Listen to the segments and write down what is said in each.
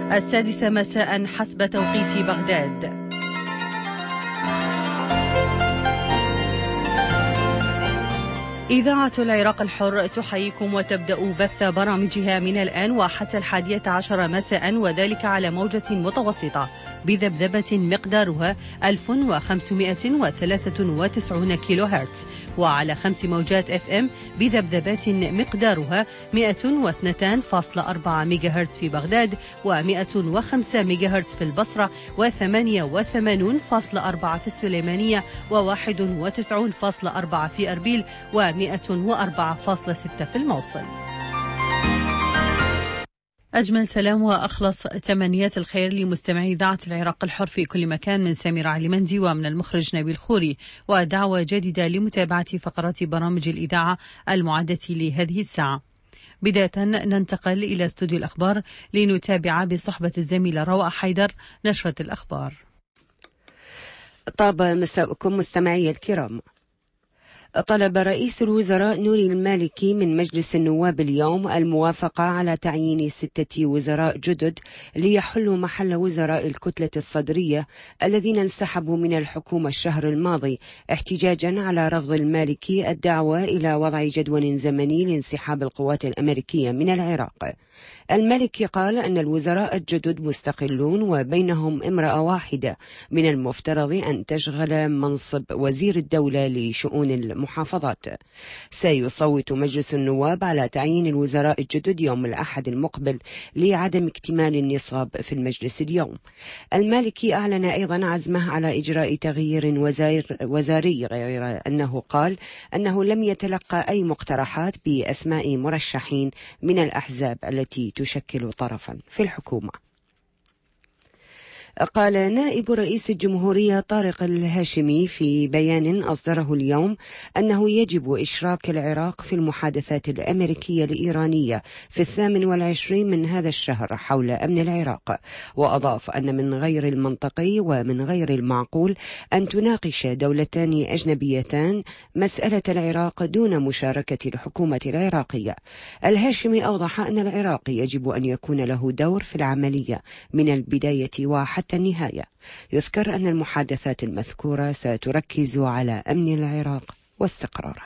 السادسة مساء حسب توقيت بغداد. إذاعة العراق الحر تحييكم وتبدأ بث برامجها من الآن وحتى 11 مساء، وذلك على موجة متوسطة بذبذبة مقدارها 1593 كيلو هرتز، وعلى 5 موجات FM بذبذبات مقدارها 102.4 ميجا هرتز في بغداد، و105 ميجا هرتز في البصرة، و88.4 في السليمانية، و91.4 في أربيل، و104.6 في الموصل. أجمل سلام وأخلص تمنيات الخير لمستمعي إذاعة العراق الحر في كل مكان، من سمير علي مندي ومن المخرج نبيل خوري، ودعوة جديدة لمتابعة فقرات برامج الإذاعة المعدة لهذه الساعة. بداية ننتقل إلى استوديو الأخبار لنتابع بصحبة الزميلة روى حيدر نشرة الأخبار. طاب مساءكم مستمعي الكرام. طلب رئيس الوزراء نوري المالكي من مجلس النواب اليوم الموافقة على تعيين 6 وزراء جدد ليحلوا محل وزراء الكتلة الصدرية الذين انسحبوا من الحكومة الشهر الماضي، احتجاجا على رفض المالكي الدعوة إلى وضع جدول زمني لانسحاب القوات الأمريكية من العراق. المالكي قال أن الوزراء الجدد مستقلون وبينهم امرأة واحدة من المفترض أن تشغل منصب وزير الدولة لشؤون المحافظات. سيصوت مجلس النواب على تعيين الوزراء الجدد يوم الأحد المقبل لعدم اكتمال النصاب في المجلس اليوم. المالكي أعلن أيضا عزمه على إجراء تغيير وزاري، غير أنه قال أنه لم يتلقى أي مقترحات بأسماء مرشحين من الأحزاب التي تشكل طرفا في الحكومة. قال نائب رئيس الجمهورية طارق الهاشمي في بيان أصدره اليوم أنه يجب إشراك العراق في المحادثات الأمريكية الإيرانية في 28 من هذا الشهر حول أمن العراق، وأضاف أن من غير المنطقي ومن غير المعقول أن تناقش دولتان أجنبيتان مسألة العراق دون مشاركة الحكومة العراقية. الهاشمي أوضح أن العراق يجب أن يكون له دور في العملية من البداية وحتى النهاية. يذكر أن المحادثات المذكورة ستركز على أمن العراق واستقراره.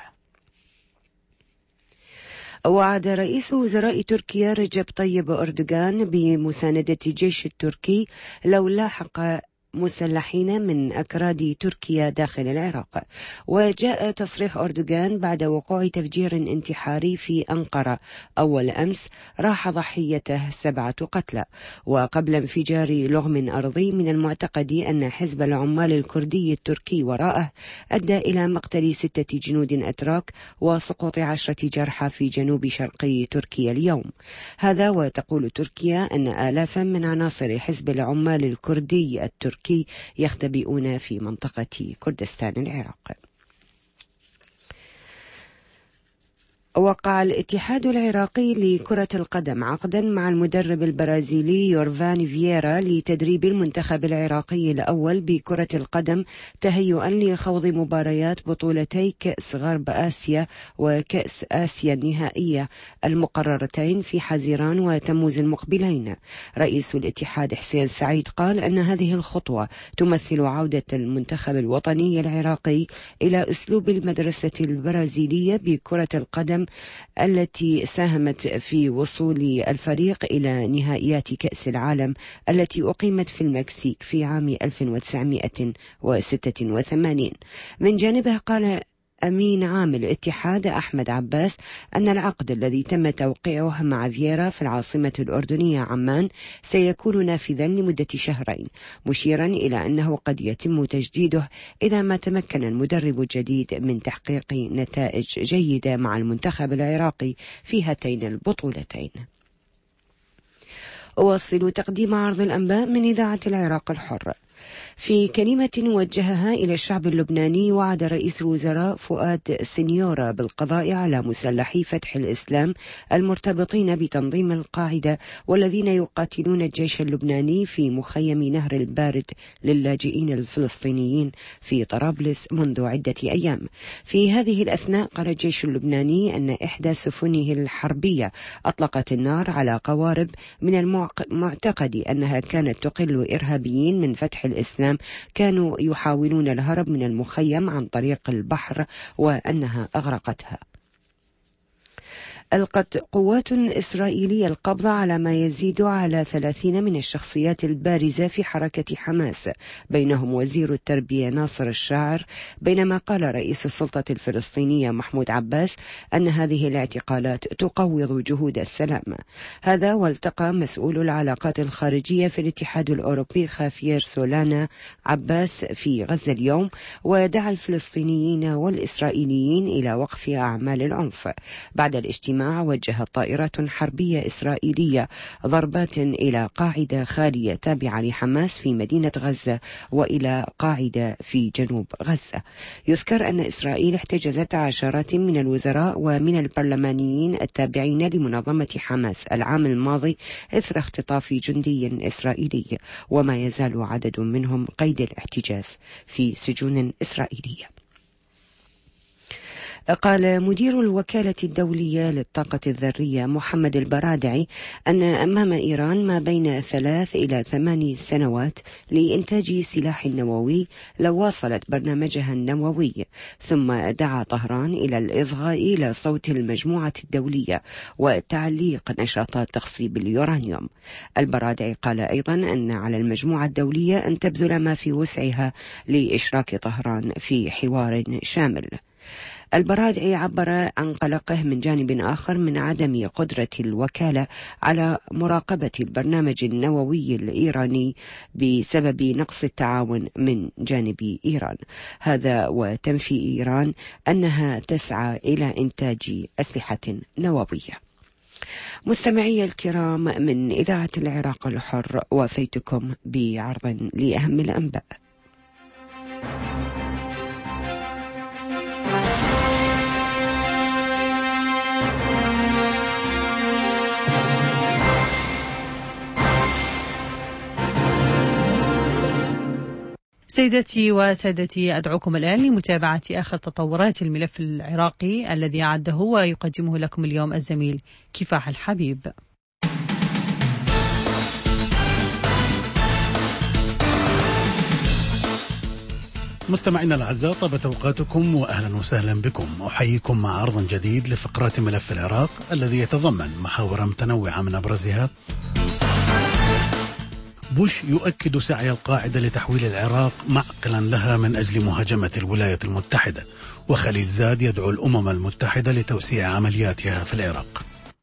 وعد رئيس وزراء تركيا رجب طيب أردوغان بمساندة الجيش التركي لو لاحق مسلحين من أكراد تركيا داخل العراق. وجاء تصريح أردوغان بعد وقوع تفجير انتحاري في أنقرة أول أمس راح ضحيته 7 قتلى، وقبل انفجار لغم أرضي من المعتقد أن حزب العمال الكردي التركي وراءه أدى إلى مقتل 6 جنود أتراك وسقوط 10 جرحى في جنوب شرقي تركيا اليوم. هذا وتقول تركيا أن آلافا من عناصر حزب العمال الكردي التركي يختبئون في منطقة كردستان العراق. وقع الاتحاد العراقي لكرة القدم عقدا مع المدرب البرازيلي يورفان فييرا لتدريب المنتخب العراقي الأول بكرة القدم تهيئا لخوض مباريات بطولتي كأس غرب آسيا وكأس آسيا النهائية المقررتين في حزيران وتموز المقبلين. رئيس الاتحاد حسين سعيد قال أن هذه الخطوة تمثل عودة المنتخب الوطني العراقي إلى أسلوب المدرسة البرازيلية بكرة القدم التي ساهمت في وصول الفريق إلى نهائيات كأس العالم التي أقيمت في المكسيك في عام 1986. من جانبه قال أمين عام الاتحاد أحمد عباس أن العقد الذي تم توقيعه مع فييرا في العاصمة الأردنية عمان سيكون نافذا لمدة 2 شهرين، مشيرا إلى أنه قد يتم تجديده إذا ما تمكن المدرب الجديد من تحقيق نتائج جيدة مع المنتخب العراقي في هاتين البطولتين. أواصل تقديم عرض الأنباء من إذاعة العراق الحر. في كلمة وجهها إلى الشعب اللبناني، وعد رئيس الوزراء فؤاد سنيورة بالقضاء على مسلحي فتح الإسلام المرتبطين بتنظيم القاعدة والذين يقاتلون الجيش اللبناني في مخيم نهر البارد للاجئين الفلسطينيين في طرابلس منذ عدة أيام. في هذه الأثناء قال الجيش اللبناني أن إحدى سفنه الحربية أطلقت النار على قوارب من المعتقد أنها كانت تقل إرهابيين من فتح الإسلام كانوا يحاولون الهرب من المخيم عن طريق البحر وأنها أغرقتها. ألقت قوات إسرائيلية القبض على ما يزيد على 30 من الشخصيات البارزة في حركة حماس، بينهم وزير التربية ناصر الشاعر، بينما قال رئيس السلطة الفلسطينية محمود عباس أن هذه الاعتقالات تقوض جهود السلام. هذا والتقى مسؤول العلاقات الخارجية في الاتحاد الأوروبي خافير سولانا عباس في غزة اليوم، ودعا الفلسطينيين والإسرائيليين إلى وقف أعمال العنف. بعد الاجتماع وجهت طائرات حربية إسرائيلية ضربات إلى قاعدة خالية تابعة لحماس في مدينة غزة وإلى قاعدة في جنوب غزة. يذكر أن إسرائيل احتجزت عشرات من الوزراء ومن البرلمانيين التابعين لمنظمة حماس العام الماضي إثر اختطاف جندي إسرائيلي، وما يزال عدد منهم قيد الاحتجاز في سجون إسرائيلية. قال مدير الوكالة الدولية للطاقة الذرية محمد البرادعي أن أمام إيران ما بين 3 إلى 8 سنوات لإنتاج سلاح نووي لو واصلت برنامجها النووي، ثم دعا طهران إلى الإصغاء إلى صوت المجموعة الدولية وتعليق نشاطات تخصيب اليورانيوم. البرادعي قال أيضا أن على المجموعة الدولية أن تبذل ما في وسعها لإشراك طهران في حوار شامل. البرادعي عبر عن قلقه من جانب آخر من عدم قدرة الوكالة على مراقبة البرنامج النووي الإيراني بسبب نقص التعاون من جانب إيران، هذا وتنفي إيران أنها تسعى إلى إنتاج أسلحة نووية. مستمعي الكرام، من إذاعة العراق الحر وفيتكم بعرض لأهم الأنباء. سيدتي وسادتي، أدعوكم الآن لمتابعة آخر تطورات الملف العراقي الذي أعده ويقدمه لكم اليوم الزميل كفاح الحبيب. مستمعينا الأعزاء، طابت أوقاتكم وأهلا وسهلا بكم. أحييكم مع عرض جديد لفقرات ملف العراق الذي يتضمن محاور متنوعة من أبرزها: بوش يؤكد سعي القاعدة لتحويل العراق معقلا لها من أجل مهاجمة الولايات المتحدة، وخليل زاد يدعو الأمم المتحدة لتوسيع عملياتها في العراق.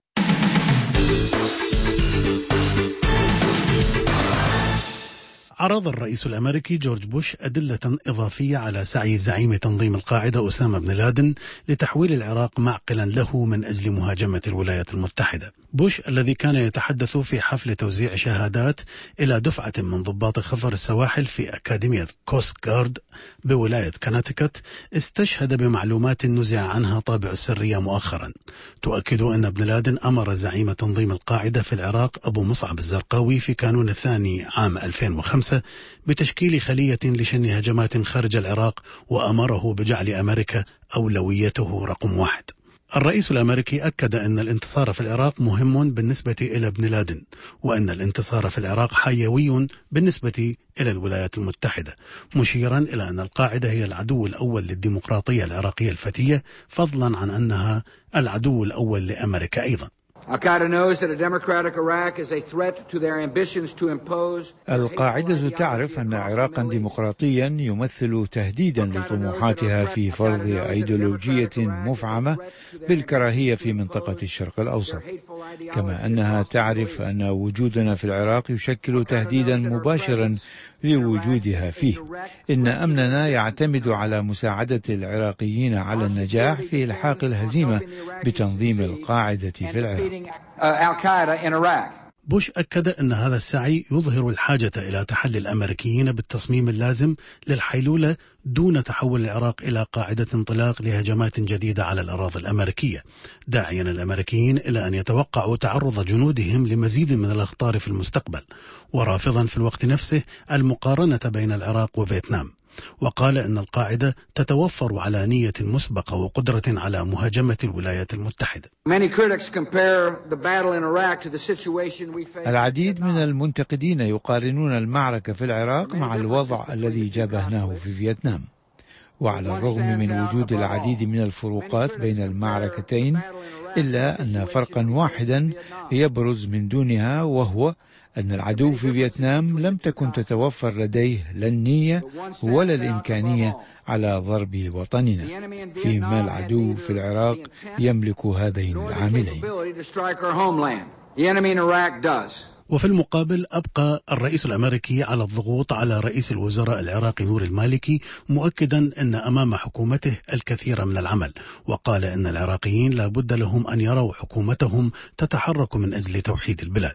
عرض الرئيس الأمريكي جورج بوش أدلة إضافية على سعي زعيم تنظيم القاعدة أسامة بن لادن لتحويل العراق معقلا له من أجل مهاجمة الولايات المتحدة. بوش الذي كان يتحدث في حفل توزيع شهادات إلى دفعة من ضباط خفر السواحل في أكاديمية كوست غارد بولاية كونتيكت استشهد بمعلومات نزع عنها طابع السرية مؤخرا تؤكد أن بن لادن أمر زعيم تنظيم القاعدة في العراق أبو مصعب الزرقاوي في كانون الثاني عام 2005 بتشكيل خلية لشن هجمات خارج العراق، وأمره بجعل أمريكا أولويته رقم 1. الرئيس الأمريكي أكد أن الانتصار في العراق مهم بالنسبة إلى بن لادن، وأن الانتصار في العراق حيوي بالنسبة إلى الولايات المتحدة، مشيرا إلى أن القاعدة هي العدو الأول للديمقراطية العراقية الفتية، فضلا عن أنها العدو الأول لأمريكا أيضا. القاعدة تعرف أن عراقا ديمقراطيا يمثل تهديدا لطموحاتها في فرض أيديولوجية مفعمة بالكراهية في منطقة الشرق الأوسط، كما أنها تعرف أن وجودنا في العراق يشكل تهديدا مباشرا لوجودها فيه. إن أمننا يعتمد على مساعدة العراقيين على النجاح في إلحاق الهزيمة بتنظيم القاعدة في العراق. بوش أكد أن هذا السعي يظهر الحاجة إلى تحلي الأمريكيين بالتصميم اللازم للحيلولة دون تحول العراق إلى قاعدة انطلاق لهجمات جديدة على الأراضي الأمريكية، داعيا الأمريكيين إلى أن يتوقعوا تعرض جنودهم لمزيد من الأخطار في المستقبل، ورافضا في الوقت نفسه المقارنة بين العراق وفيتنام. وقال إن القاعدة تتوفر على نية مسبقة وقدرة على مهاجمة الولايات المتحدة. العديد من المنتقدين يقارنون المعركة في العراق مع الوضع الذي جابهناه في فيتنام، وعلى الرغم من وجود العديد من الفروقات بين المعركتين إلا أن فرقا واحدا يبرز من دونها، وهو أن العدو في فيتنام لم تكن تتوفر لديه لا النية ولا الإمكانية على ضرب وطننا، فيما العدو في العراق يملك هذين العاملين. وفي المقابل أبقى الرئيس الأمريكي على الضغوط على رئيس الوزراء العراقي نوري المالكي، مؤكدا أن أمام حكومته الكثير من العمل، وقال أن العراقيين لا بد لهم أن يروا حكومتهم تتحرك من أجل توحيد البلاد.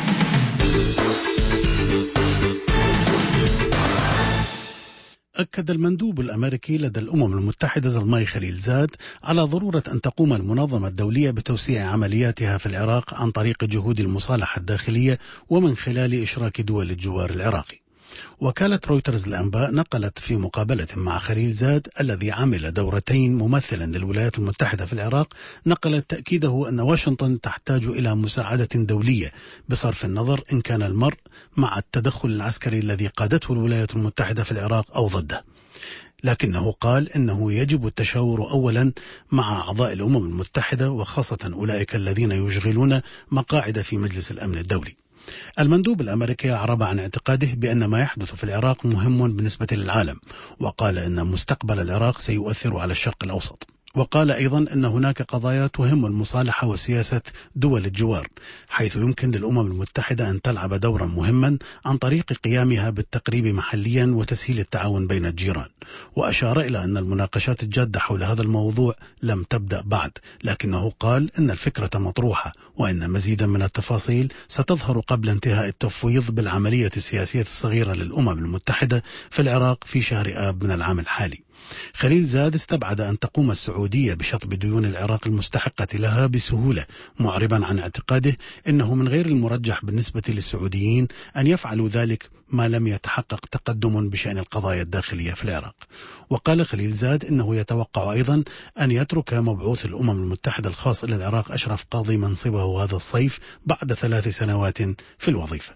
أكد المندوب الأمريكي لدى الأمم المتحدة زلماي خليلزاد على ضرورة أن تقوم المنظمة الدولية بتوسيع عملياتها في العراق عن طريق جهود المصالحة الداخلية ومن خلال إشراك دول الجوار العراقي. وكالة رويترز الأنباء نقلت في مقابلة مع خليلزاد الذي عمل دورتين ممثلا للولايات المتحدة في العراق، نقلت تأكيده أن واشنطن تحتاج إلى مساعدة دولية بصرف النظر إن كان المرء مع التدخل العسكري الذي قادته الولايات المتحدة في العراق أو ضده. لكنه قال إنه يجب التشاور أولا مع أعضاء الأمم المتحدة، وخاصة أولئك الذين يشغلون مقاعد في مجلس الأمن الدولي. المندوب الأمريكي أعرب عن اعتقاده بأن ما يحدث في العراق مهم بالنسبة للعالم، وقال أن مستقبل العراق سيؤثر على الشرق الأوسط. وقال أيضا أن هناك قضايا تهم المصالحة وسياسة دول الجوار، حيث يمكن للأمم المتحدة أن تلعب دورا مهما عن طريق قيامها بالتقريب محليا وتسهيل التعاون بين الجيران. وأشار إلى أن المناقشات الجادة حول هذا الموضوع لم تبدأ بعد، لكنه قال أن الفكرة مطروحة، وأن مزيدا من التفاصيل ستظهر قبل انتهاء التفويض بالعملية السياسية الصغيرة للأمم المتحدة في العراق في شهر آب من العام الحالي. خليلزاد استبعد أن تقوم السعودية بشطب ديون العراق المستحقة لها بسهولة، معربا عن اعتقاده أنه من غير المرجح بالنسبة للسعوديين أن يفعلوا ذلك ما لم يتحقق تقدم بشأن القضايا الداخلية في العراق. وقال خليلزاد أنه يتوقع أيضا أن يترك مبعوث الأمم المتحدة الخاص إلى العراق أشرف قاضي منصبه هذا الصيف بعد 3 سنوات في الوظيفة.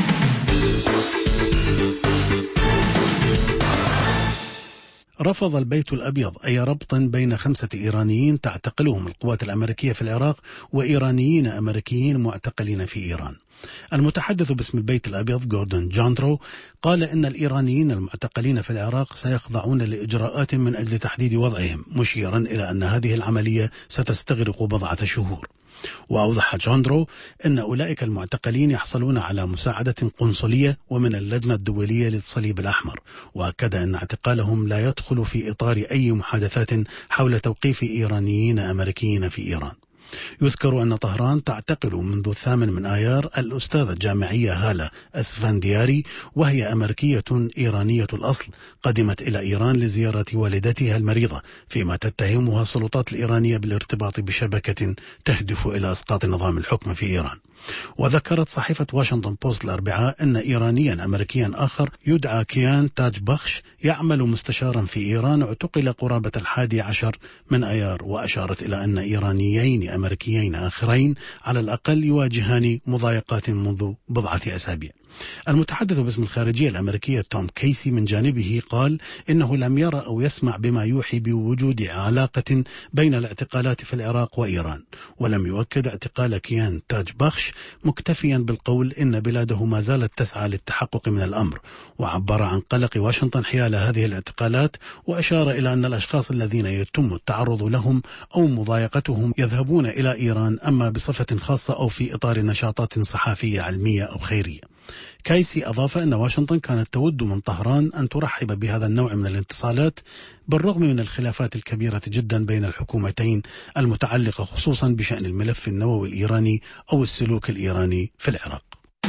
رفض البيت الأبيض أي ربط بين 5 إيرانيين تعتقلهم القوات الأمريكية في العراق وإيرانيين أمريكيين معتقلين في إيران. المتحدث باسم البيت الأبيض جوردون جاندرو قال إن الإيرانيين المعتقلين في العراق سيخضعون لإجراءات من أجل تحديد وضعهم، مشيرا إلى أن هذه العملية ستستغرق 4 شهور. وأوضح جاندرو أن أولئك المعتقلين يحصلون على مساعدة قنصلية ومن اللجنة الدولية للصليب الأحمر، وأكد أن اعتقالهم لا يدخل في إطار أي محادثات حول توقيف إيرانيين أمريكيين في إيران. يذكر أن طهران تعتقل منذ 8 من آيار الأستاذة الجامعية هالة أسفندياري، وهي أمريكية إيرانية الأصل قدمت إلى إيران لزيارة والدتها المريضة، فيما تتهمها السلطات الإيرانية بالارتباط بشبكة تهدف إلى إسقاط نظام الحكم في إيران. وذكرت صحيفة واشنطن بوست الأربعاء أن إيرانيا أمريكيا آخر يدعى كيان تاج بخش يعمل مستشارا في إيران اعتقل قرابة 11 من آيار، وأشارت إلى أن إيرانيين أمريكيين آخرين على الأقل يواجهان مضايقات منذ 4 أسابيع. المتحدث باسم الخارجية الأمريكية توم كيسي من جانبه قال إنه لم يرى أو يسمع بما يوحي بوجود علاقة بين الاعتقالات في العراق وإيران، ولم يؤكد اعتقال كيان تاج بخش، مكتفيا بالقول إن بلاده ما زالت تسعى للتحقق من الأمر. وعبر عن قلق واشنطن حيال هذه الاعتقالات، وأشار إلى أن الأشخاص الذين يتم التعرض لهم أو مضايقتهم يذهبون إلى إيران، أما بصفة خاصة أو في إطار نشاطات صحفية علمية أو خيرية. كايسي أضاف أن واشنطن كانت تود من طهران أن ترحب بهذا النوع من الاتصالات بالرغم من الخلافات الكبيرة جدا بين الحكومتين المتعلقة خصوصا بشأن الملف النووي الإيراني أو السلوك الإيراني في العراق.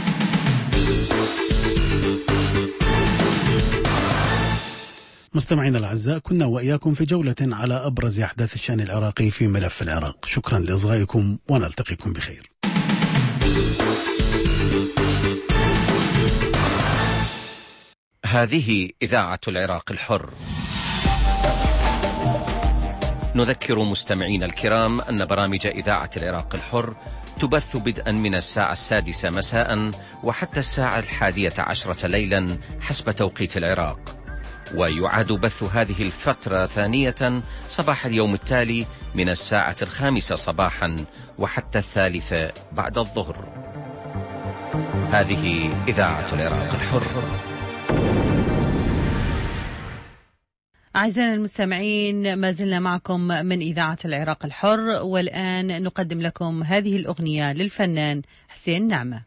مستمعينا الأعزاء، كنا وإياكم في جولة على أبرز أحداث الشأن العراقي في ملف العراق. شكرا لإصغائكم ونلتقيكم بخير. هذه إذاعة العراق الحر. نذكر مستمعين الكرام أن برامج إذاعة العراق الحر تبث بدءا من الساعة 6 مساء وحتى الساعة 11 ليلا حسب توقيت العراق، ويعاد بث هذه الفترة ثانية صباح اليوم التالي من الساعة 5 صباحا وحتى 3 بعد الظهر. هذه إذاعة العراق الحر. أعزائنا المستمعين، ما زلنا معكم من إذاعة العراق الحر، والآن نقدم لكم هذه الأغنية للفنان حسين نعمة.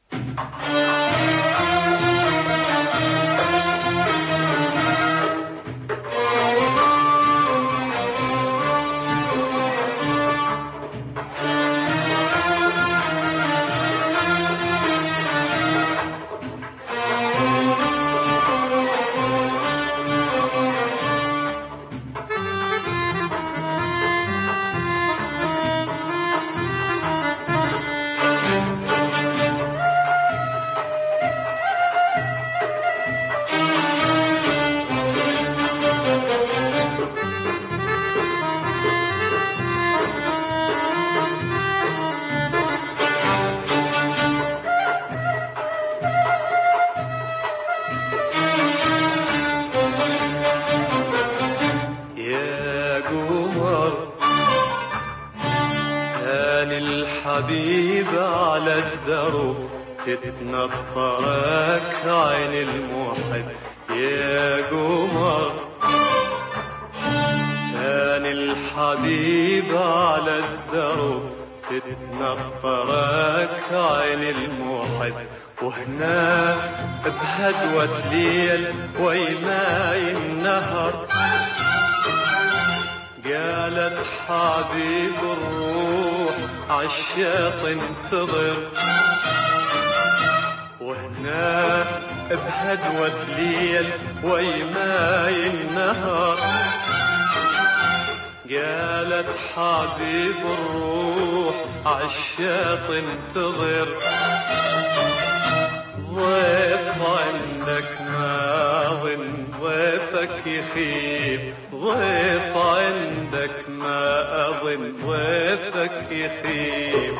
الحبيب على الدرب تتنطرك عين المحب يا قمر. تاني الحبيب على الدرب تتنطرك عين المحب، وهنا بهدوة ليل ويماي النهر قالت حبيب الروح عالشاط انتظر، وهنا بهدوة ليل ويماي النهر قالت حبيب الروح عالشاط انتظر. ضيف عندك ما ظن ضيفك يخيب، ضيف عندك ما أظن ضيفك يخيب.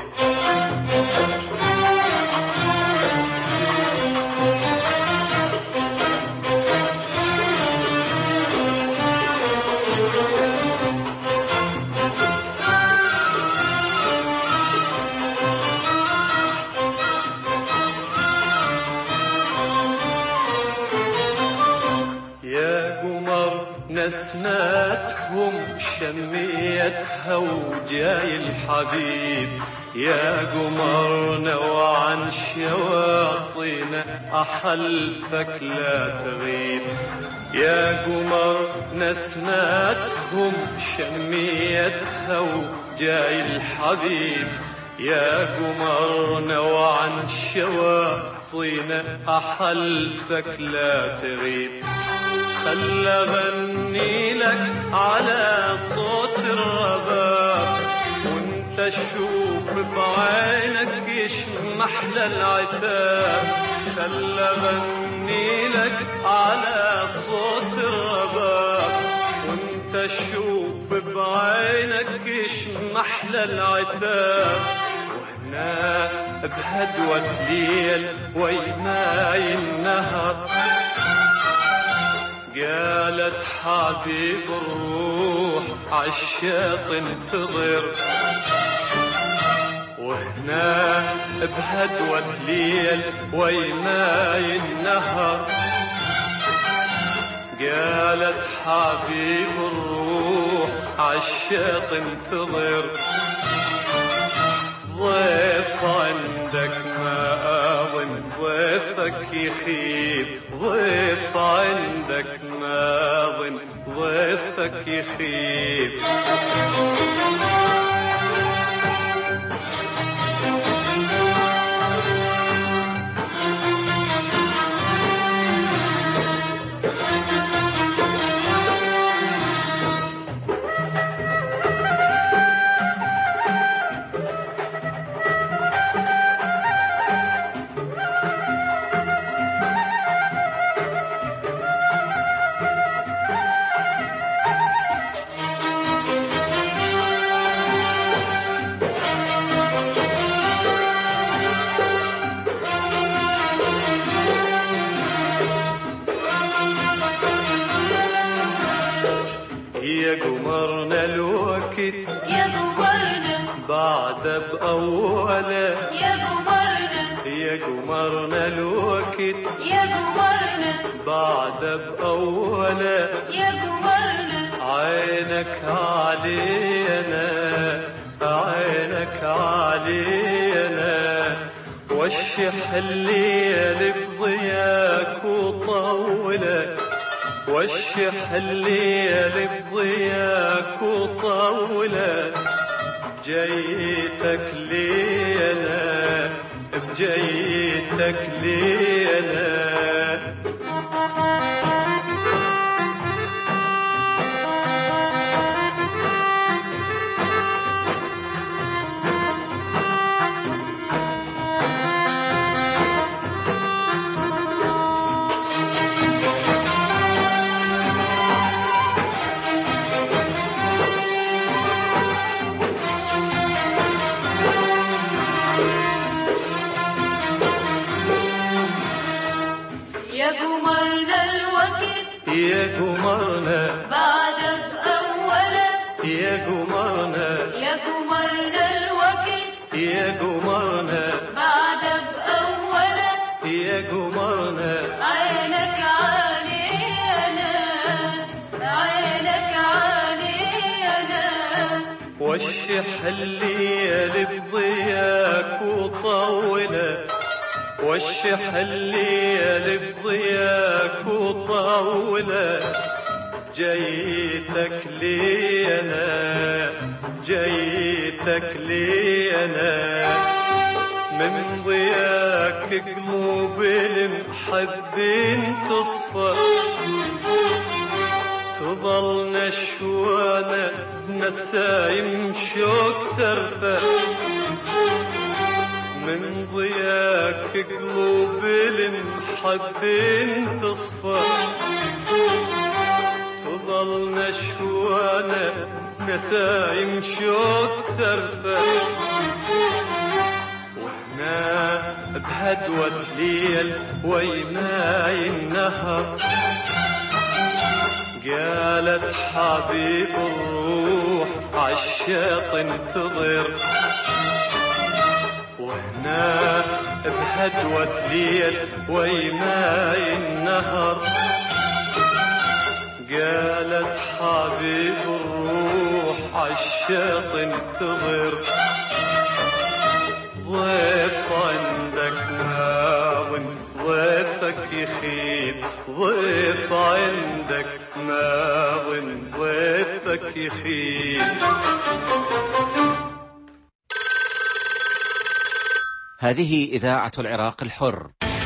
نسماتهم شميتها وجاي الحبيب، يا قمرنا وعن شواطينا أحلفك لا تغيب. يا قمر نسماتهم شميتها وجاي الحبيب، يا قمرنا وعن شواطينا أحلفك لا تغيب. خل أغني لك على صوت الرباب وانت تشوف بعينك يشمح للعتاب. خل أغني لك على صوت الرباب وانت تشوف بعينك يشمح للعتاب. وهنا بهدوة ليل ويماي النهر قالت حبيب الروح عالشاط انتظر. وهنا بهدوة ليل ويماي النهر قالت حبيب الروح عالشاط انتظر. ضيف عندك ما أظن ضيف ضيفك يخيب، ضيف عندك ماضٍ ضيفك يخيب. يا قمرنا الوقت يا قمرنا بعد بأوله، يا قمرنا يا قمرنا الوقت يا قمرنا بعد بأوله، يا قمرنا عينك علينا عينك علينا، وشح الليل بضياك وطولك، وشح الليل بضياك وطولك، جيتك لينا بجيتك لينا. يا قمرنا الوقت يا قمرنا بعد بأوله، يا قمرنا يا قمرنا الوقت يا قمرنا بعد بأوله، يا قمرنا عينك علينا عينك علينا، وشح الليل بضياك وطوله، وشح الليل بضياك وطوله، جيتك لينا جيتك لينا. من ضياك قلوب المحبين تصفى، تظل نشوانة بنسايم شوق ترفع. من ضياك قلوب المحبين تصفى، تظل نشوانة نسايم شوق ترفع. واحنا بهدوة ليل ويماي النهر، قالت حبيب الروح عالشاط انتظر. واحنا بهدوة ليل ويماي النهر، قالت حبيب الروح عالشاط انتظر. ضيف عندك ماضٍ ضيفك يخيب، ضيف عندك ماضٍ ضيفك يخيب. هذه إذاعة العراق الحر.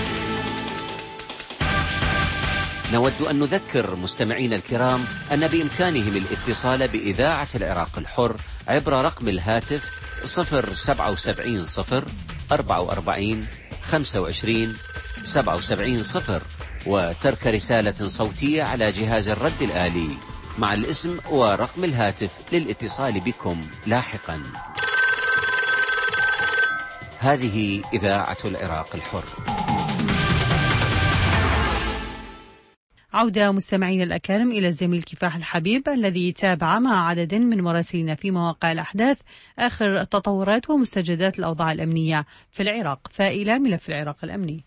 نود أن نذكر مستمعين الكرام أن بإمكانهم الاتصال بإذاعة العراق الحر عبر رقم الهاتف 077 0 44 25 77 0، وترك رسالة صوتية على جهاز الرد الآلي مع الاسم ورقم الهاتف للاتصال بكم لاحقا. هذه إذاعة العراق الحر. عودة مستمعين الأكارم إلى الزميل كفاح الحبيب الذي تابع مع عدد من مراسلين في مواقع الأحداث آخر التطورات ومستجدات الأوضاع الأمنية في العراق. فإلى ملف العراق الأمني.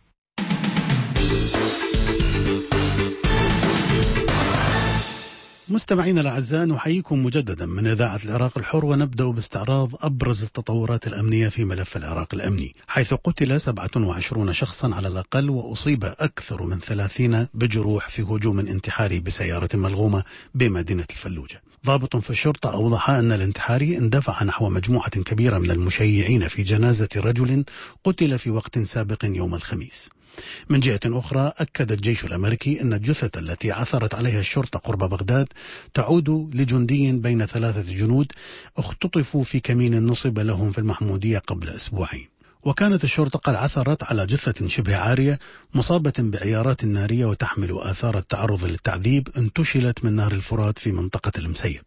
مستمعينا الأعزاء، نحييكم مجددا من إذاعة العراق الحر، ونبدأ باستعراض أبرز التطورات الأمنية في ملف العراق الأمني، حيث قتل 27 شخصا على الأقل، وأصيب أكثر من 30 بجروح في هجوم انتحاري بسيارة ملغومة بمدينة الفلوجة. ضابط في الشرطة أوضح أن الانتحاري اندفع نحو مجموعة كبيرة من المشيعين في جنازة رجل قتل في وقت سابق يوم الخميس. من جهة أخرى، أكد الجيش الأمريكي أن الجثة التي عثرت عليها الشرطة قرب بغداد تعود لجندي بين 3 جنود اختطفوا في كمين نصب لهم في المحمودية قبل أسبوعين. وكانت الشرطة قد عثرت على جثة شبه عارية مصابة بعيارات نارية وتحمل آثار التعرض للتعذيب انتشلت من نهر الفرات في منطقة المسيب.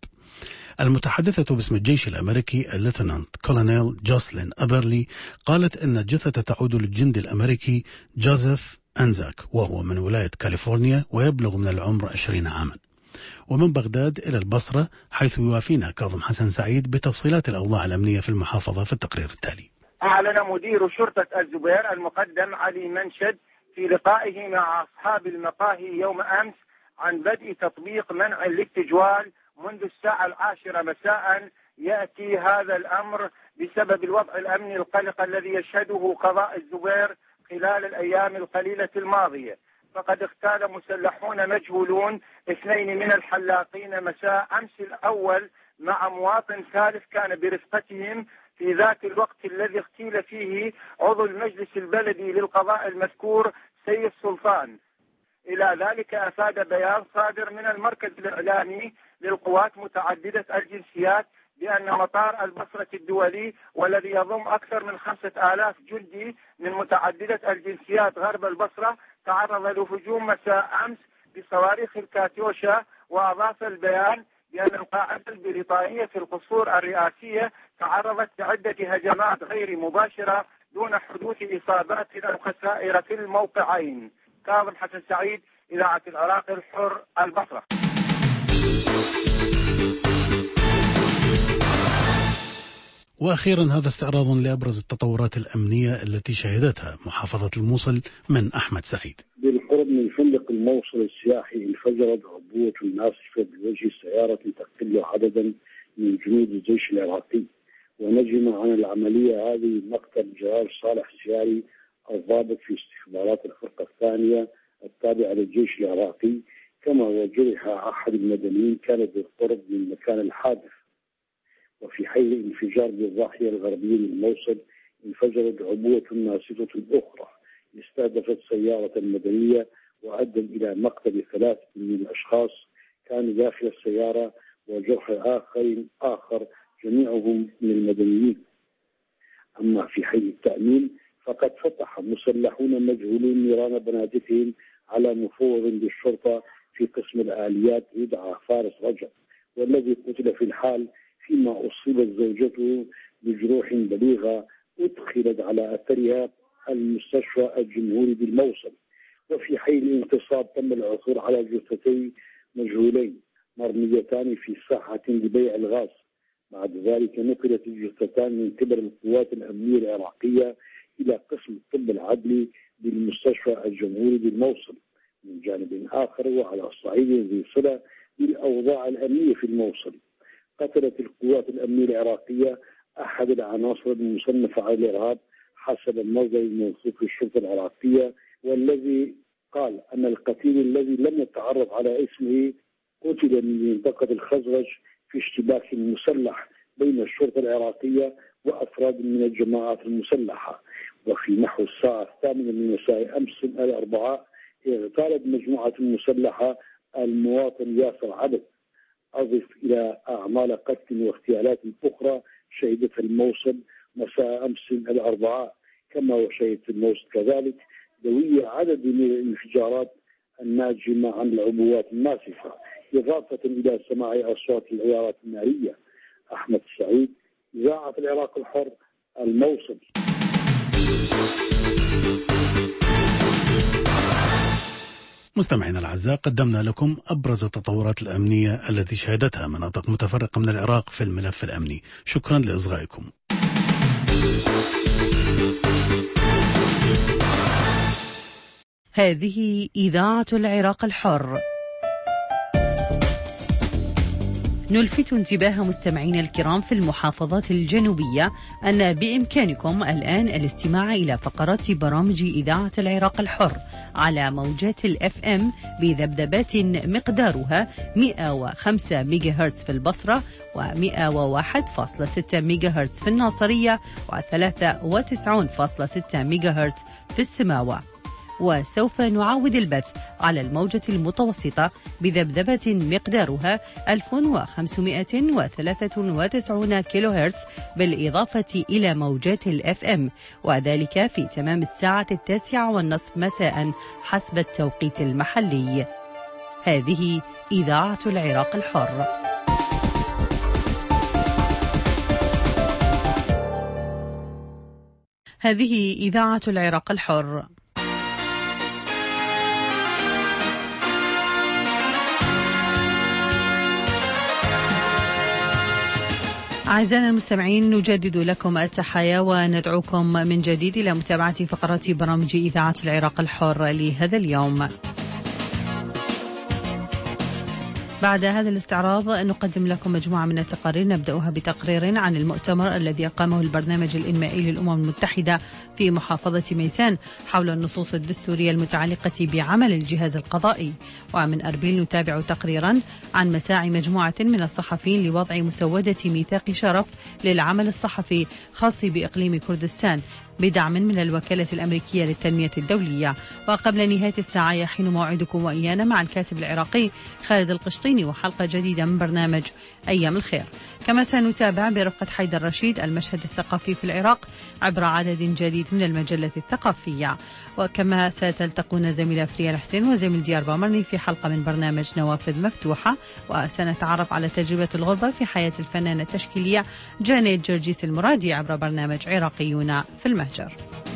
المتحدثة باسم الجيش الأمريكي الليتنانت كولونيل جوسلين أبرلي قالت أن الجثة تعود للجندي الأمريكي جوزيف أنزاك، وهو من ولاية كاليفورنيا ويبلغ من العمر 20 عاما. ومن بغداد إلى البصرة، حيث يوافينا كاظم حسن سعيد بتفصيلات الأوضاع الأمنية في المحافظة في التقرير التالي. أعلن مدير شرطة الزبير المقدم علي منشد في لقائه مع أصحاب المقاهي يوم أمس عن بدء تطبيق منع الاتجوال منذ الساعة 10 مساء. يأتي هذا الأمر بسبب الوضع الأمني القلق الذي يشهده قضاء الزبير خلال الأيام القليلة الماضية. فقد اغتال مسلحون مجهولون 2 من الحلاقين مساء أمس الأول مع مواطن ثالث كان برفقتهم في ذات الوقت الذي اغتيل فيه عضو المجلس البلدي للقضاء المذكور سيد سلطان. إلى ذلك أفاد بيان صادر من المركز الإعلامي للقوات متعددة الجنسيات بأن مطار البصرة الدولي والذي يضم أكثر من 5000 جندي من متعددة الجنسيات غرب البصرة تعرض لهجوم مساء أمس بصواريخ الكاتيوشا. وأضاف البيان بأن القاعدة البريطانية في القصور الرئاسية تعرضت لعدة هجمات غير مباشرة دون حدوث إصابات أو خسائر في الموقعين. كاظم حسن سعيد، إذاعة العراق الحر، البصرة. وأخيرا، هذا استعراض لأبرز التطورات الأمنية التي شهدتها محافظة الموصل من أحمد سعيد. بالقرب من فندق الموصل السياحي انفجرت عبوة ناسفة بوجه سيارة تقتل عددا من جنود الجيش العراقي. ونجم عن العملية هذه مقتل جلال صالح سياري الضابط في استخبارات الفرقة الثانية التابعة للجيش العراقي، كما وجرح أحد المدنيين كان بالقرب من مكان الحادث. وفي حي الانفجار بالضاحية الغربية للموصل انفجرت عبوة ناسفة أخرى استهدفت سيارة مدنية وأدى إلى مقتل 3 من الأشخاص كانوا داخل السيارة وجرح آخر جميعهم من المدنيين. أما في حي التأمين فقد فتح مسلحون مجهولون نيران بنادقهم على مفوض للشرطة في قسم الآليات يدعى فارس رجب، والذي قتل في الحال، فيما أصيبت زوجته بجروح بليغة أدخلت على أثرها المستشفى الجمهوري بالموصل. وفي حي الانتصاب تم العثور على جثتي مجهولين مرميتان في ساحة لبيع الغاز. بعد ذلك نقلت الجثتان من قبل القوات الأمنية العراقية إلى قسم الطب العدلي بالمستشفى الجمهوري بالموصل. من جانب آخر، وعلى الصعيد ذي صلة بالأوضاع الأمنية في الموصل، قتلت القوات الأمنية العراقية أحد العناصر المصنفة على الإرهاب حسب المصدر الموثوق في الشرطة العراقية، والذي قال أن القتيل الذي لم يتعرف على اسمه قتل من منطقة الخزرج في اشتباك مسلح بين الشرطة العراقية وأفراد من الجماعات المسلحة. وفي نحو الساعة 8 من مساء أمس الأربعاء اغتالت مجموعة مسلحة المواطن ياسر عبد. أضف إلى أعمال قتل واغتيالات أخرى شهدتها الموصل مساء أمس الأربعاء، كما وشهدت الموصل كذلك دوية عدد من الانفجارات الناجمة عن العبوات الناسفة، إضافة إلى سماع أصوات العيارات النارية. أحمد سعيد، إذاعة العراق الحر، الموصل. مستمعينا الأعزاء، قدمنا لكم أبرز التطورات الأمنية التي شهدتها مناطق متفرقة من العراق في الملف الأمني. شكرا لإصغائكم. هذه إذاعة العراق الحر. نلفت انتباه مستمعينا الكرام في المحافظات الجنوبية أن بإمكانكم الآن الاستماع إلى فقرات برامج إذاعة العراق الحر على موجات الFM بذبذبات مقدارها 105 ميجا هرتز في البصرة و101.6 ميجا هرتز في الناصرية و93.6 ميجا هرتز في السماوة. وسوف نعاود البث على الموجة المتوسطة بذبذبة مقدارها 1593 كيلو هرتز بالإضافة إلى موجات الFM، وذلك في تمام الساعة 9:30 مساء حسب التوقيت المحلي. هذه إذاعة العراق الحر. هذه إذاعة العراق الحر. أعزائنا المستمعين، نجدد لكم التحايا وندعوكم من جديد إلى متابعة فقرات برامج إذاعة العراق الحر لهذا اليوم. بعد هذا الاستعراض نقدم لكم مجموعة من التقارير، نبدأها بتقرير عن المؤتمر الذي أقامه البرنامج الإنمائي للأمم المتحدة في محافظة ميسان حول النصوص الدستورية المتعلقة بعمل الجهاز القضائي. ومن أربيل نتابع تقريرا عن مساعي مجموعة من الصحفيين لوضع مسودة ميثاق شرف للعمل الصحفي خاص بإقليم كردستان بدعم من الوكالة الأمريكية للتنمية الدولية. وقبل نهاية الساعة يحين موعدكم وإيانا مع الكاتب العراقي خالد القشطيني وحلقة جديدة من برنامج أيام الخير. كما سنتابع برفقة حيدر رشيد المشهد الثقافي في العراق عبر عدد جديد من المجلة الثقافية. وكما ستلتقون زميلة فريال حسين وزميل ديار بامرني في حلقة من برنامج نوافذ مفتوحة، وسنتعرف على تجربة الغربة في حياة الفنانة التشكيلية جانيت جرجيس المرادي عبر برنامج عراقيون في المهجر.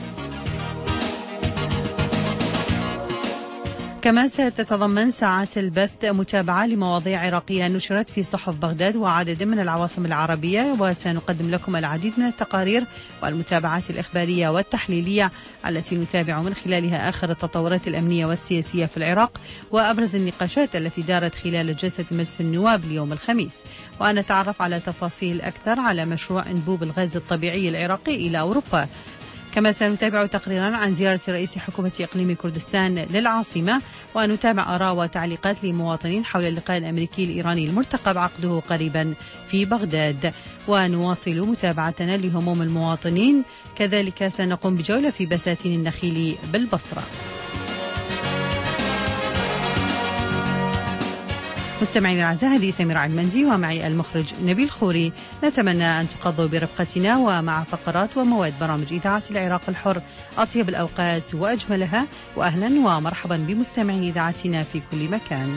كما ستتضمن ساعات البث متابعة لمواضيع عراقية نشرت في صحف بغداد وعدد من العواصم العربية، وسنقدم لكم العديد من التقارير والمتابعات الإخبارية والتحليلية التي نتابع من خلالها آخر التطورات الأمنية والسياسية في العراق وأبرز النقاشات التي دارت خلال جلسة مجلس النواب اليوم الخميس. ونتعرف على تفاصيل أكثر على مشروع أنبوب الغاز الطبيعي العراقي إلى أوروبا. كما سنتابع تقريرا عن زيارة رئيس حكومة إقليم كردستان للعاصمة، ونتابع آراء وتعليقات لمواطنين حول اللقاء الأمريكي الإيراني المرتقب عقده قريبا في بغداد. ونواصل متابعتنا لهموم المواطنين، كذلك سنقوم بجولة في بساتين النخيل بالبصرة. مستمعين الأعزاء، هذه سميرة علمندي ومعي المخرج نبيل خوري. نتمنى أن تقضوا برفقتنا ومع فقرات ومواد برامج إذاعة العراق الحر أطيب الأوقات وأجملها، وأهلا ومرحبا بمستمعي إذاعتنا في كل مكان.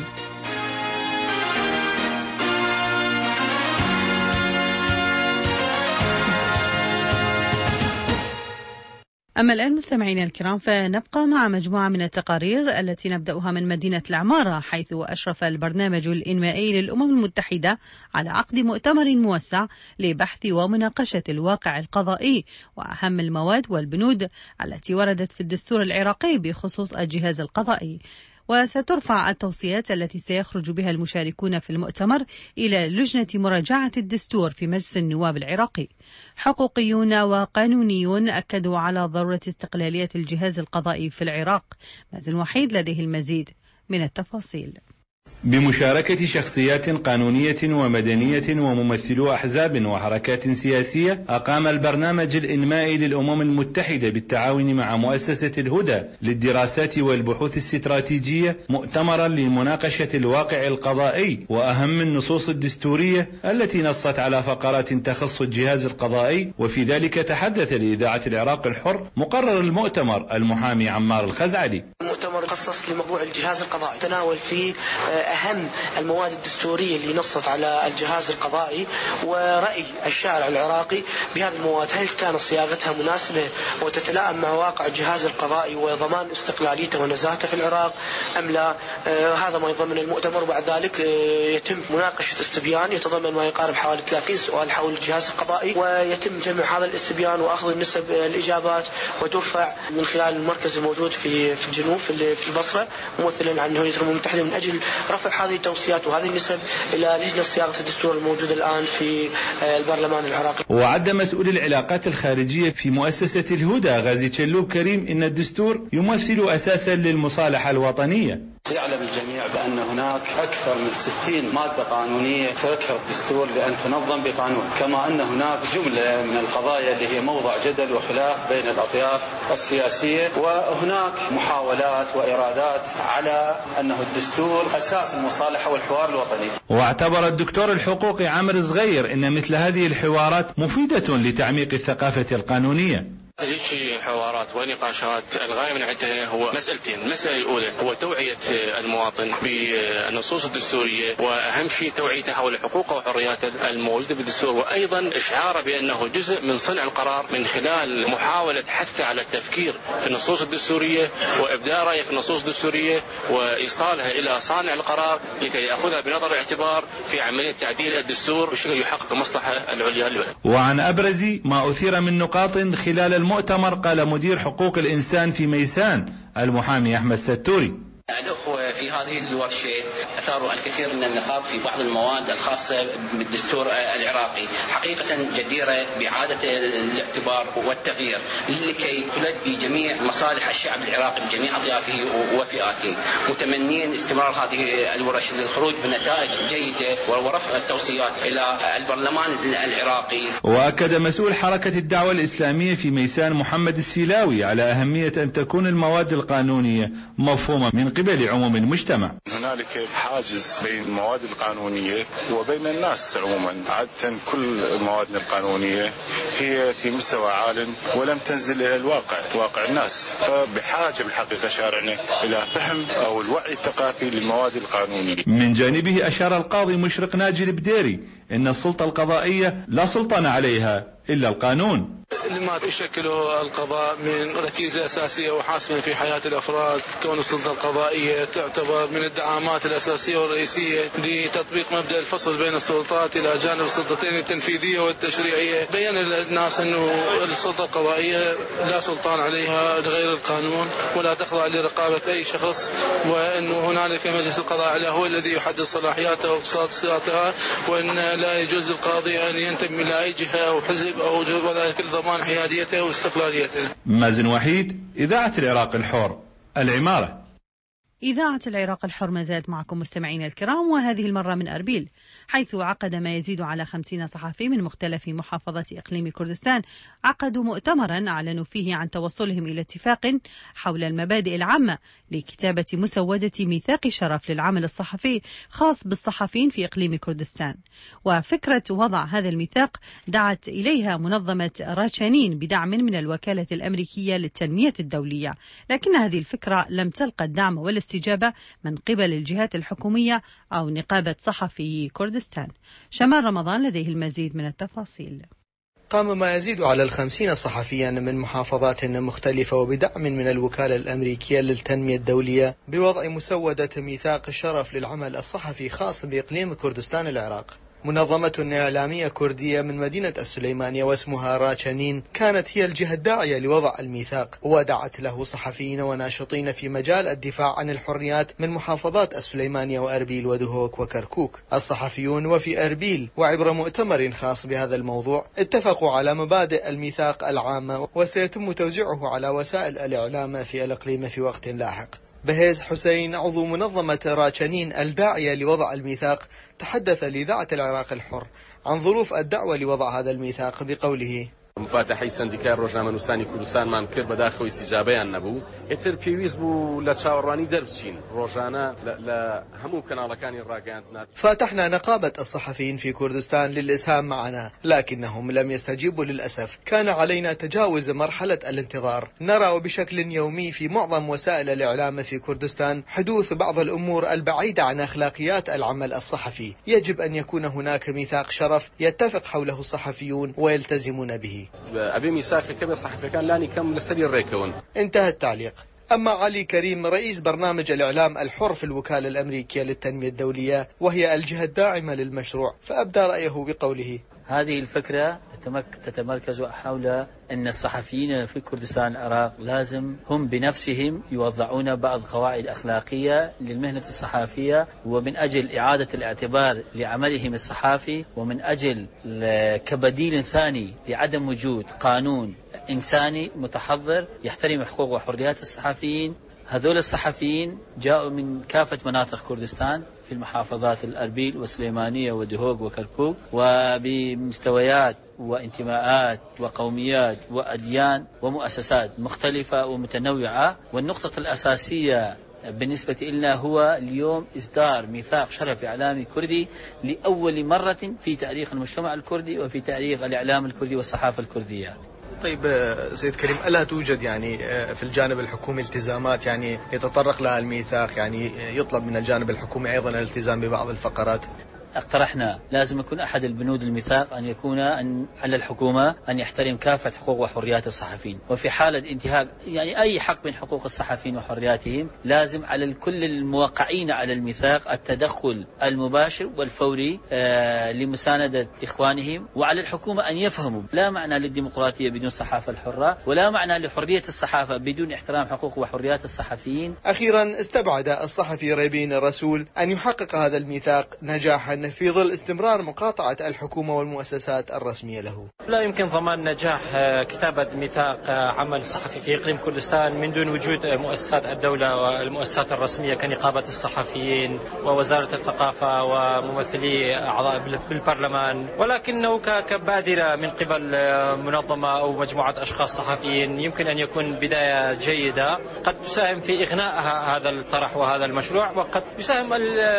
أما الآن مستمعينا الكرام، فنبقى مع مجموعة من التقارير التي نبدأها من مدينة العمارة، حيث أشرف البرنامج الإنمائي للأمم المتحدة على عقد مؤتمر موسع لبحث ومناقشة الواقع القضائي وأهم المواد والبنود التي وردت في الدستور العراقي بخصوص الجهاز القضائي. وسترفع التوصيات التي سيخرج بها المشاركون في المؤتمر إلى لجنة مراجعة الدستور في مجلس النواب العراقي. حقوقيون وقانونيون أكدوا على ضرورة استقلالية الجهاز القضائي في العراق. مازن وحيد لديه المزيد من التفاصيل. بمشاركة شخصيات قانونية ومدنية وممثلو أحزاب وحركات سياسية، أقام البرنامج الإنمائي للأمم المتحدة بالتعاون مع مؤسسة الهدى للدراسات والبحوث الاستراتيجية مؤتمرا لمناقشة الواقع القضائي وأهم النصوص الدستورية التي نصت على فقرات تخص الجهاز القضائي. وفي ذلك تحدث لإذاعة العراق الحر مقرر المؤتمر المحامي عمار الخزعلي. مؤتمر خصص لموضوع الجهاز القضائي، تناول فيه أهم المواد الدستورية اللي نصت على الجهاز القضائي ورأي الشارع العراقي بهذه المواد، هل كانت صياغتها مناسبة وتتلائم مع واقع الجهاز القضائي وضمان استقلاليته ونزاهته في العراق أم لا. هذا ما يضمن المؤتمر. وبعد ذلك يتم مناقشة استبيان يتضمن ما يقارب حوالي 30 سؤال حول الجهاز القضائي، ويتم جمع هذا الاستبيان وأخذ النسب الإجابات وترفع من خلال المركز الموجود في الجنوب في ممثل في البصرة، ممثل عن هيئة الأمم المتحدة، من أجل رفع هذه التوصيات وهذه النسب إلى لجنة صياغة الدستور الموجودة الآن في البرلمان العراقي. وعد مسؤول العلاقات الخارجية في مؤسسة الهدى غازي تشلوب كريم إن الدستور يمثل أساسا للمصالحة الوطنية. يعلم الجميع بأن هناك أكثر من 60 مادة قانونية تركها الدستور لأن تنظم بقانون، كما أن هناك جملة من القضايا اللي هي موضع جدل وخلاف بين الأطياف السياسية، وهناك محاولات وإرادات على أنه الدستور أساس المصالحة والحوار الوطني. واعتبر الدكتور الحقوقي عمرو صغير أن مثل هذه الحوارات مفيدة لتعميق الثقافة القانونية. هذه حوارات ونقاشات الغاية من عدها هو مسألتين. المسألة الأولى هو توعية المواطن بالنصوص الدستورية، وأهم شيء توعيته حول حقوقه وحرياته الموجودة بالدستور، وأيضا إشعاره بأنه جزء من صنع القرار من خلال محاولة حثه على التفكير في النصوص الدستورية وإبداء رأيه في النصوص الدستورية وإيصالها إلى صانع القرار لكي يأخذها بنظر الاعتبار في عملية تعديل الدستور بشكل يحقق المصلحة العليا له. وعن أبرز ما أثير من نقاط خلال المؤتمر قال مدير حقوق الإنسان في ميسان المحامي أحمد ستوري: الأخوة في هذه الورشة أثاروا الكثير من النقاط في بعض المواد الخاصة بالدستور العراقي، حقيقة جديرة بإعادة الاعتبار والتغيير لكي تلبي جميع مصالح الشعب العراقي بجميع أطيافه وفئاته. متمنين استمرار هذه الورش للخروج بنتائج جيدة ورفع التوصيات إلى البرلمان العراقي. وأكد مسؤول حركة الدعوة الإسلامية في ميسان محمد السيلاوي على أهمية أن تكون المواد القانونية مفهومة من قبل عموم المجتمع. هنالك حاجز بين المواد القانونية وبين الناس عموما. عادة كل المواد القانونية هي في مستوى عال ولم تنزل إلى واقع الناس، فبحاجة بالحقيقة شارعنا إلى فهم أو الوعي الثقافي للمواد القانونية. من جانبه أشار القاضي مشرق ناجي البديري أن السلطة القضائية لا سلطان عليها إلا القانون. لما تشكل القضاء من ركيزة أساسية وحاسمة في حياة الأفراد، كون السلطة القضائية تعتبر من الدعامات الأساسية والرئيسية لتطبيق مبدأ الفصل بين السلطات إلى جانب السلطتين التنفيذية والتشريعية. بين الناس أنه السلطة القضائية لا سلطان عليها غير القانون ولا تخضع لرقابة أي شخص، وأنه هنالك مجلس القضاء هو الذي يحدد صلاحياتها واختصاصاتها، وأن لا يجوز للقاضي أن ينتمي إلى أي جهة أو حزب أو وذلك ضمان حياديته واستقلاليته. مازن وحيد، إذاعة العراق الحر، العمارة. إذاعة العراق الحر ما زالت معكم مستمعين الكرام، وهذه المرة من أربيل، حيث عقد ما يزيد على 50 صحفي من مختلف محافظات إقليم كردستان عقدوا مؤتمرا أعلنوا فيه عن توصلهم إلى اتفاق حول المبادئ العامة لكتابة مسودة ميثاق شرف للعمل الصحفي خاص بالصحفيين في إقليم كردستان. وفكرة وضع هذا الميثاق دعت إليها منظمة راتشانين بدعم من الوكالة الأمريكية للتنمية الدولية، لكن هذه الفكرة لم تلقى الدعم والاستجابة من قبل الجهات الحكومية أو نقابة صحفي كردستان. شمال رمضان لديه المزيد من التفاصيل. قام ما يزيد على 50 صحفيا من محافظات مختلفة وبدعم من الوكالة الأمريكية للتنمية الدولية بوضع مسودة ميثاق الشرف للعمل الصحفي خاص بإقليم كردستان العراق. منظمة إعلامية كردية من مدينة السليمانية واسمها راتشانين كانت هي الجهة الداعية لوضع الميثاق، ودعت له صحفيين وناشطين في مجال الدفاع عن الحريات من محافظات السليمانية وأربيل ودهوك وكركوك. الصحفيون وفي أربيل وعبر مؤتمر خاص بهذا الموضوع اتفقوا على مبادئ الميثاق العامة، وسيتم توزيعه على وسائل الإعلام في الإقليم في وقت لاحق. بهيز حسين عضو منظمة راتشانين الداعية لوضع الميثاق تحدث لإذاعة العراق الحر عن ظروف الدعوة لوضع هذا الميثاق بقوله: مفاتحي سندیکای روزنامه‌نووسانی کوردستانمان کرد بەداخەوە استیجابەیان نەبوو. ئێتر پێویست بوو لە چاوەڕوانی دەربچین ڕۆژانە لە هەموو کەناڵەکانی ڕاگەیاندنا. فتحنا نقابة الصحفيين في كردستان للإسهام معنا، لكنهم لم يستجيبوا للأسف. كان علينا تجاوز مرحلة الانتظار. نرى بشكل يومي في معظم وسائل الإعلام في كردستان حدوث بعض الأمور البعيدة عن أخلاقيات العمل الصحفي. يجب أن يكون هناك ميثاق شرف يتفق حوله الصحفيون ويلتزمون به. انتهى التعليق. أما علي كريم رئيس برنامج الإعلام الحر في الوكالة الأمريكية للتنمية الدولية وهي الجهة الداعمة للمشروع، فأبدى رأيه بقوله: هذه الفكرة تتمركز حول أن الصحفيين في كردستان العراق لازم هم بنفسهم يوضعون بعض قواعد أخلاقية للمهنة الصحفية، ومن أجل إعادة الاعتبار لعملهم الصحافي، ومن أجل كبديل ثاني لعدم وجود قانون إنساني متحضر يحترم حقوق وحريات الصحفيين. هذول الصحفيين جاءوا من كافة مناطق كردستان في المحافظات الأربيل وسليمانية ودهوك وكركوك، وبمستويات وانتماءات وقوميات وأديان ومؤسسات مختلفة ومتنوعة. والنقطة الأساسية بالنسبة لنا هو اليوم إصدار ميثاق شرف إعلامي كردي لأول مرة في تاريخ المجتمع الكردي وفي تاريخ الإعلام الكردي والصحافة الكردية. طيب سيد كريم، ألا توجد في الجانب الحكومي التزامات يتطرق لها الميثاق، يطلب من الجانب الحكومي أيضا الالتزام ببعض الفقرات؟ اقترحنا لازم يكون أحد البنود الميثاق أن يكون على الحكومة أن يحترم كافة حقوق وحريات الصحفيين، وفي حالة انتهاك أي حق من حقوق الصحفيين وحرياتهم لازم على كل الموقعين على الميثاق التدخل المباشر والفوري لمساندة إخوانهم. وعلى الحكومة أن يفهموا لا معنى للديمقراطية بدون صحافة الحرة، ولا معنى لحرية الصحافة بدون احترام حقوق وحريات الصحفيين. أخيرا، استبعد الصحفي ريبين الرسول أن يحقق هذا الميثاق نجاحا في ظل استمرار مقاطعة الحكومة والمؤسسات الرسمية له. لا يمكن ضمان نجاح كتابة ميثاق عمل الصحفي في إقليم كردستان من دون وجود مؤسسات الدولة والمؤسسات الرسمية كنقابة الصحفيين ووزارة الثقافة وممثلي أعضاء بالبرلمان، ولكنه كبادرة من قبل منظمة أو مجموعة أشخاص صحفيين يمكن أن يكون بداية جيدة قد تساهم في إغناء هذا الطرح وهذا المشروع، وقد يساهم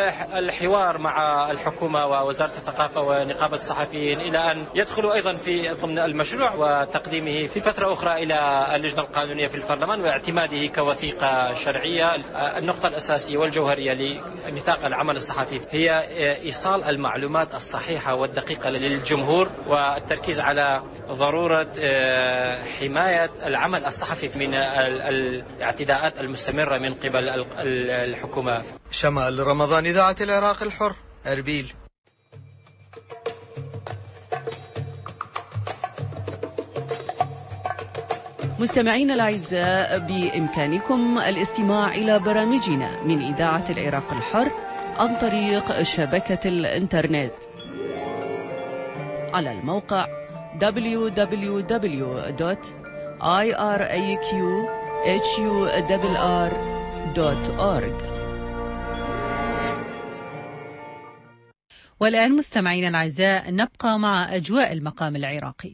الحوار مع الحكومة ووزارة الثقافة ونقابة الصحفيين إلى أن يدخلوا أيضا في ضمن المشروع وتقديمه في فترة أخرى إلى اللجنة القانونية في البرلمان واعتماده كوثيقة شرعية. النقطة الأساسية والجوهرية لميثاق العمل الصحفي هي إيصال المعلومات الصحيحة والدقيقة للجمهور، والتركيز على ضرورة حماية العمل الصحفي من الاعتداءات المستمرة من قبل الحكومة. شمال رمضان، إذاعة العراق الحر، أربيل. مستمعينا الأعزاء، بإمكانكم الاستماع إلى برامجنا من إذاعة العراق الحر عن طريق شبكة الإنترنت على الموقع www.iraqhurr.org. والآن مستمعينا الأعزاء نبقى مع أجواء المقام العراقي.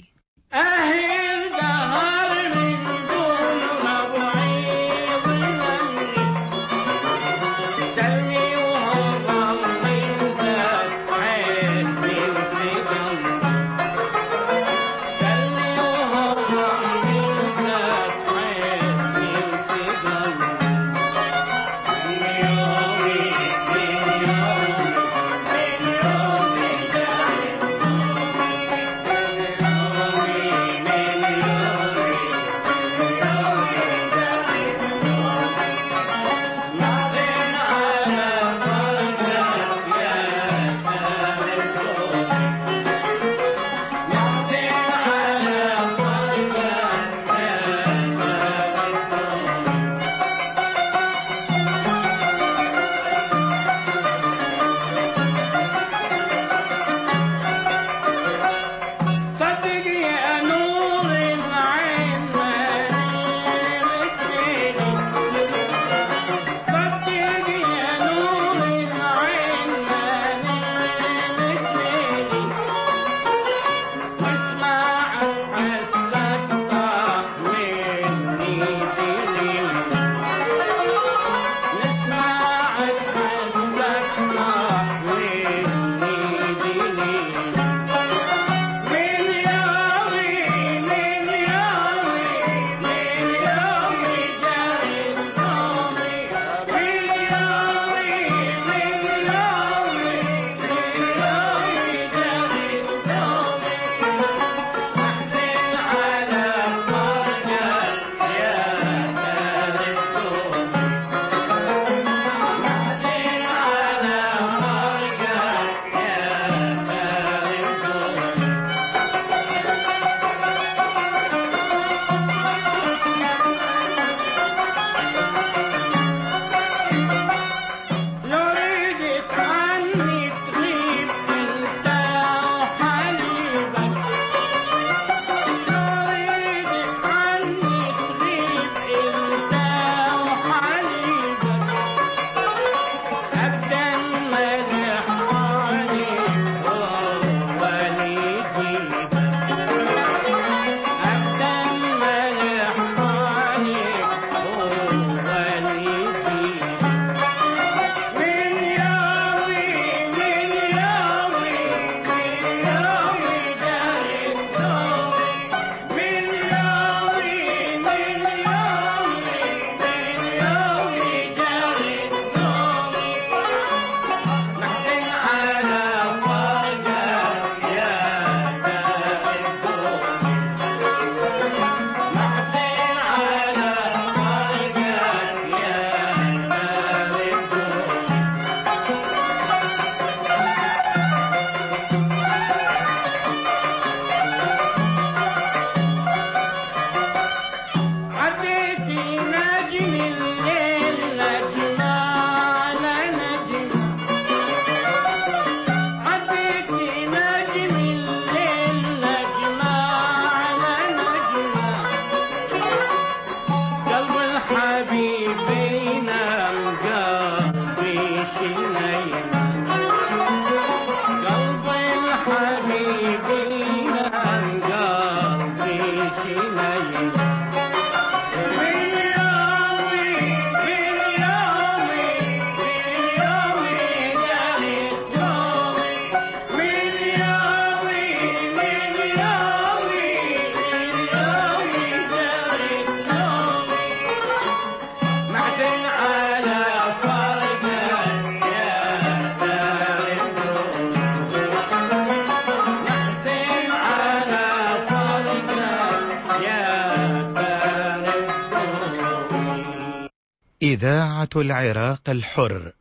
إذاعة العراق الحر.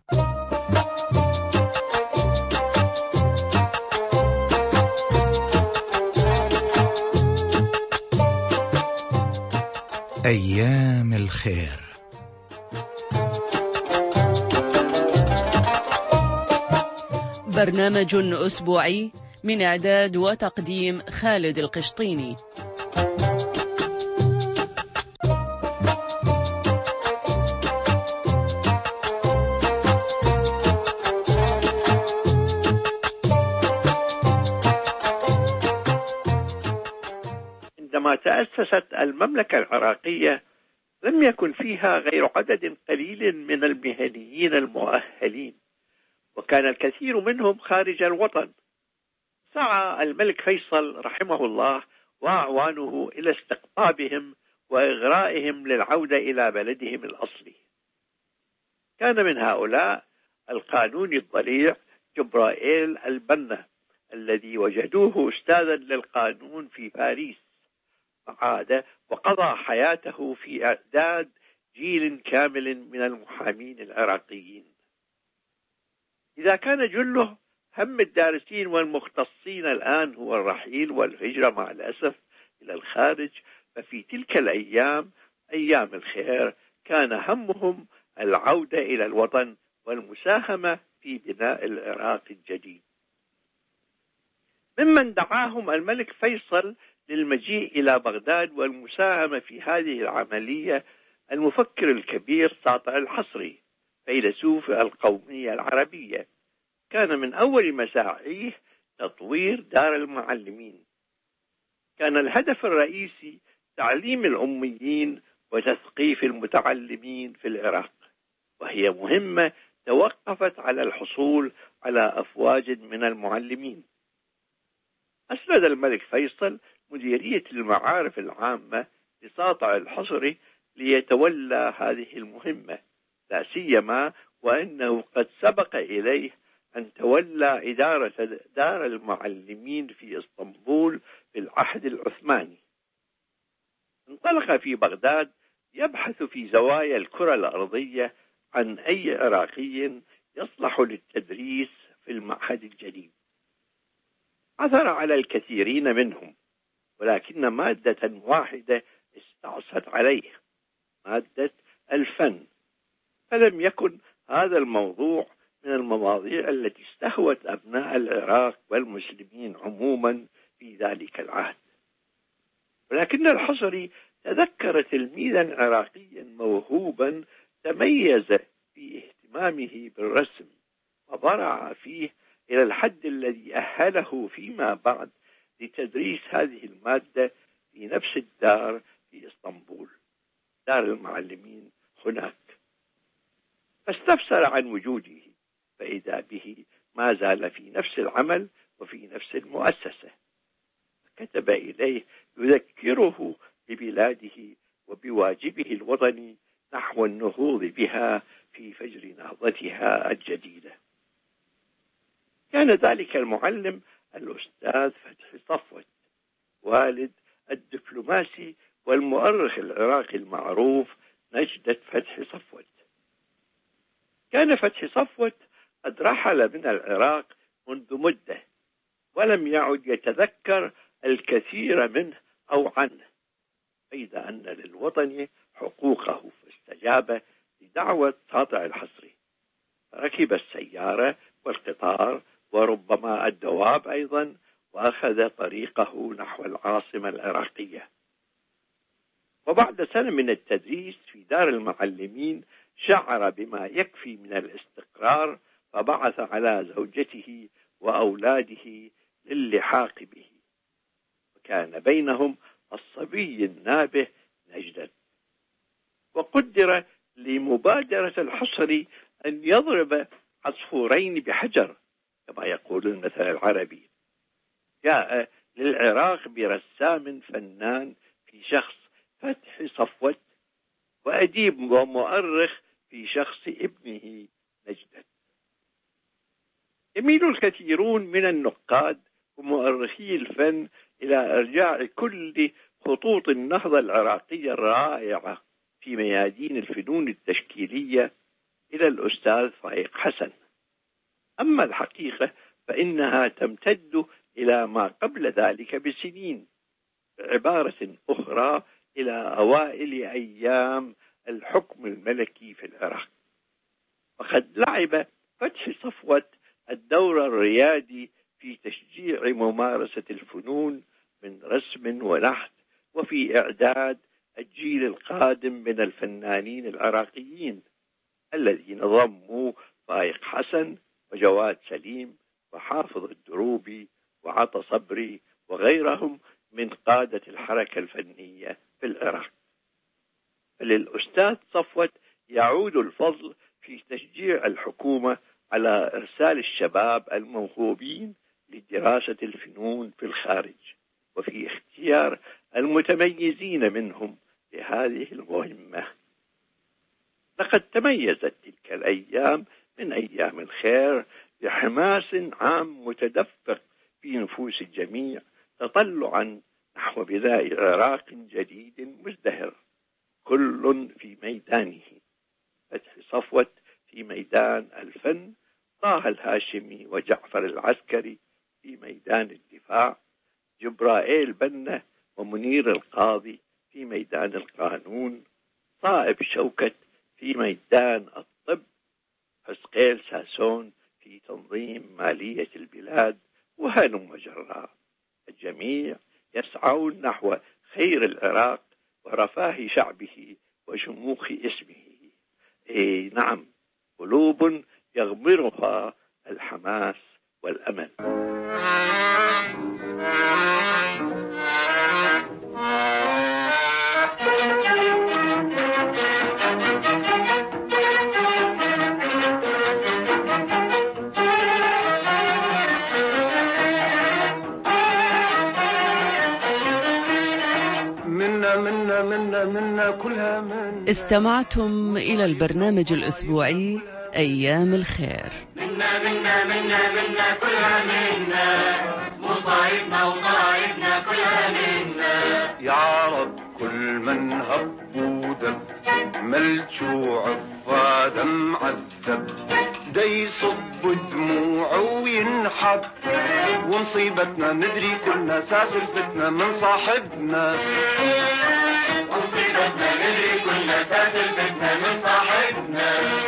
أيام الخير. برنامج أسبوعي من إعداد وتقديم خالد القشطيني. عندما تأسست المملكة العراقية لم يكن فيها غير عدد قليل من المهنيين المؤهلين، وكان الكثير منهم خارج الوطن. سعى الملك فيصل رحمه الله وأعوانه إلى استقطابهم وإغرائهم للعودة إلى بلدهم الأصلي. كان من هؤلاء القانوني الضليع جبرائيل البنا الذي وجدوه أستاذا للقانون في باريس، عاد وقضى حياته في إعداد جيل كامل من المحامين العراقيين. إذا كان جله هم الدارسين والمختصين الآن هو الرحيل والهجرة مع الأسف إلى الخارج، ففي تلك الأيام أيام الخير كان همهم العودة إلى الوطن والمساهمة في بناء العراق الجديد. ممن دعاهم الملك فيصل للمجيء إلى بغداد والمساهمة في هذه العملية المفكر الكبير ساطع الحصري فيلسوف القومية العربية. كان من أول مساعيه تطوير دار المعلمين. كان الهدف الرئيسي تعليم الأميين وتثقيف المتعلمين في العراق، وهي مهمة توقفت على الحصول على أفواج من المعلمين. أسند الملك فيصل مديرية المعارف العامة لساطع الحصري ليتولى هذه المهمة، لا سيما وأنه قد سبق إليه أن تولى إدارة دار المعلمين في إسطنبول في العهد العثماني. انطلق في بغداد يبحث في زوايا الكرة الأرضية عن أي عراقي يصلح للتدريس في المعهد الجديد. عثر على الكثيرين منهم، ولكن مادة واحدة استعصت عليه، مادة الفن، فلم يكن هذا الموضوع من المواضيع التي استهوت أبناء العراق والمسلمين عموما في ذلك العهد. ولكن الحصري تذكر تلميذا عراقيا موهوبا تميز في اهتمامه بالرسم وبرع فيه إلى الحد الذي أهله فيما بعد لتدريس هذه المادة في نفس الدار في إسطنبول، دار المعلمين هناك. فاستفسر عن وجوده، فإذا به ما زال في نفس العمل وفي نفس المؤسسة. كتب إليه يذكره ببلاده وبواجبه الوطني نحو النهوض بها في فجر نهضتها الجديدة. كان ذلك المعلم الأستاذ فتحي صفوت، والد الدبلوماسي والمؤرخ العراقي المعروف نجدة فتحي صفوت. كان فتحي صفوت قد رحل من العراق منذ مدة، ولم يعد يتذكر الكثير منه أو عنه، فإذا أن للوطن حقوقه فاستجاب لدعوة ساطع الحصري، ركب السيارة والقطار وربما الدواب أيضا، وأخذ طريقه نحو العاصمة العراقية. وبعد سنة من التدريس في دار المعلمين شعر بما يكفي من الاستقرار، فبعث على زوجته وأولاده للحاق به، وكان بينهم الصبي النابه نجدة. وقدر لمبادرة الحصري أن يضرب عصفورين بحجر كما يقول المثل العربي. جاء للعراق برسام فنان في شخص فتحي صفوت، وأديب ومؤرخ في شخص ابنه نجدة. يميل الكثيرون من النقاد ومؤرخي الفن إلى إرجاع كل خطوط النهضة العراقية الرائعة في ميادين الفنون التشكيلية إلى الأستاذ فايق حسن. أما الحقيقة فإنها تمتد إلى ما قبل ذلك بسنين، بعبارة أخرى إلى أوائل أيام الحكم الملكي في العراق. وقد لعب فتحي صفوت الدور الريادي في تشجيع ممارسة الفنون من رسم ونحت، وفي إعداد الجيل القادم من الفنانين العراقيين الذين ضموا فايق حسن وجواد سليم وحافظ الدروبي وعطا صبري وغيرهم من قادة الحركة الفنية في العراق. فللأستاذ صفوت يعود الفضل في تشجيع الحكومة على إرسال الشباب الموهوبين لدراسة الفنون في الخارج، وفي اختيار المتميزين منهم لهذه المهمة. لقد تميزت تلك الأيام من أيام الخير بحماس عام متدفق في نفوس الجميع، تطلعا نحو بناء عراق جديد مزدهر، كل في ميدانه. فتحي صفوت في ميدان الفن، طه الهاشمي وجعفر العسكري في ميدان الدفاع، جبرائيل بنة ومنير القاضي في ميدان القانون، صائب شوكت في ميدان الطب، حسقيل ساسون في تنظيم مالية البلاد، وهلم وجرا. الجميع يسعون نحو خير العراق ورفاه شعبه وشموخ اسمه. اي نعم، قلوب يغمرها الحماس والأمل. منا كلها من. استمعتم إلى البرنامج الأسبوعي أيام الخير. منا كلها منا، مصايبنا وطايبنا كلها منا. يا رب كل من هب ودب، ملجوع فاد معذب، دا يصب دموعه وينحب، ومصيبتنا ندري كلنا ساس الفتنة من صاحبنا، ومصيبتنا ندري كلنا ساس الفتنة من صاحبنا.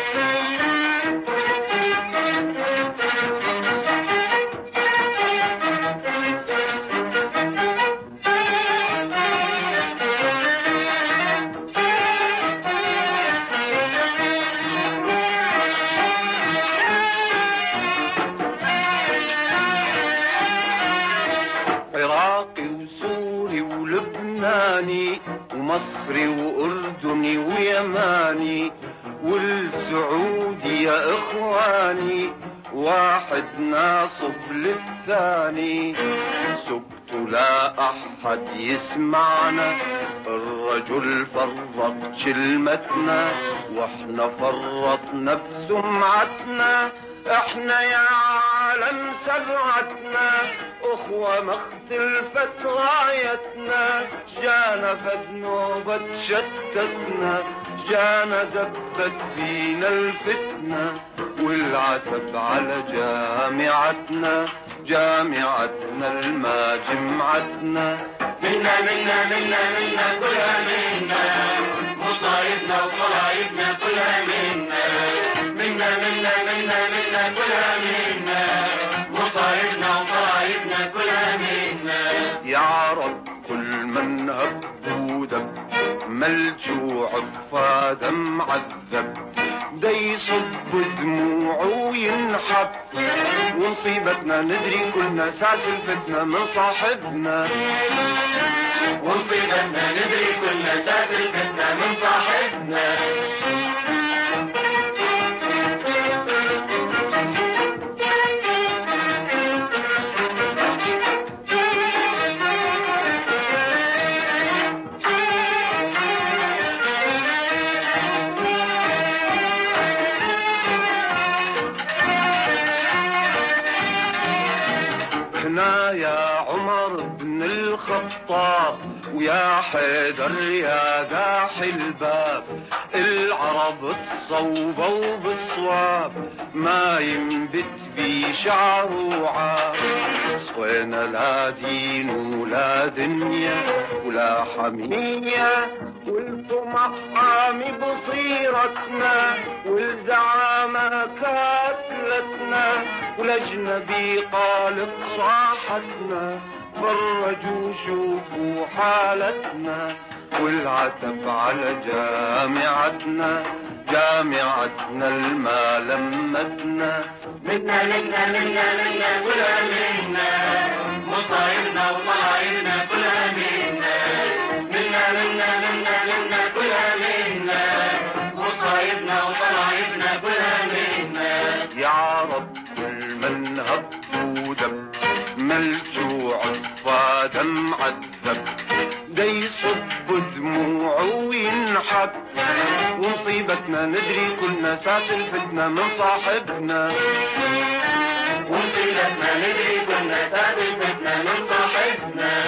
ومصري وأردني ويماني والسعودي يا إخواني، واحد ناصب للثاني، سكت لا أحد يسمعنا، الرجل فرط كلمتنا وإحنا فرطنا بسمعتنا، إحنا يا عالم سبعتنا، أخوة ما اختلفت غايتنا، جانا فد نوبة شتتنا، جانا دبت فينا الفتنة، والعتب على جامعتنا، جامعتنا الما جمعتنا. منا كلها منا، مصايبنا وقرايبنا كلها منا. منا كلها منا، مصايبنا وقرايبنا كلها منا. يا رب كل من هب ودب، ملجوع فاد معذب، دا يصب دموعه وينحب، ومصيبتنا ندري كلنا ساس الفتنة من صاحبنا، ومصيبتنا ندري كلنا ساس الفتنة من صاحبنا. يا عمر بن الخطاب ويا حيدر يا داحي الباب العرب تصوبوا بالصواب ما ينبت بي شعر وعاب صوينا لا دين ولا دنيا ولا حمية والطمع حامي بصيرتنا والزعامة كاتلتنا والأجنبي قالق راحتنا فرجوا شوفوا حالتنا والعتب على جامعتنا الما لمتنا منا كلها منا مصايبنا وطلايبنا كلها منا كلها منا مصايبنا وطلايبنا كلها منا يا رب كل من هب ودب ملجوع فاد معذب دا يصب دموعه وينحب ومصيبتنا ندري كلنا ساس الفتنة من صاحبنا ومصيبتنا ندري كلنا ساس الفتنة من صاحبنا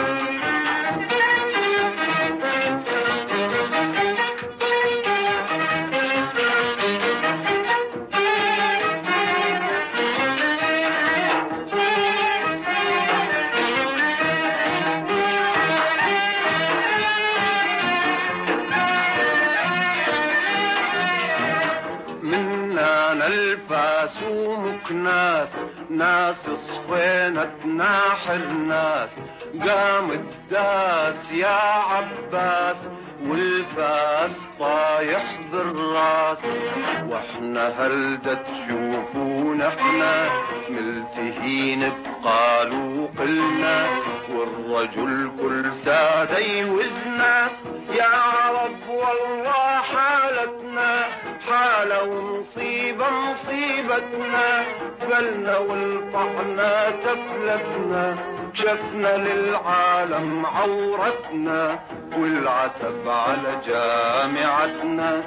الفاس ومكناس ناس صفينتنا حرناس قام الداس يا عباس والفاس طايح بالراس واحنا هلدة تشوفون احنا ملتهين بقالوا قلنا والرجل كل سادة يوزنا يا رب والله حالتنا حالة ومصيبة مصيبتنا فلنا والطحنا تفلتنا شفنا للعالم عورتنا والعتب على جامعتنا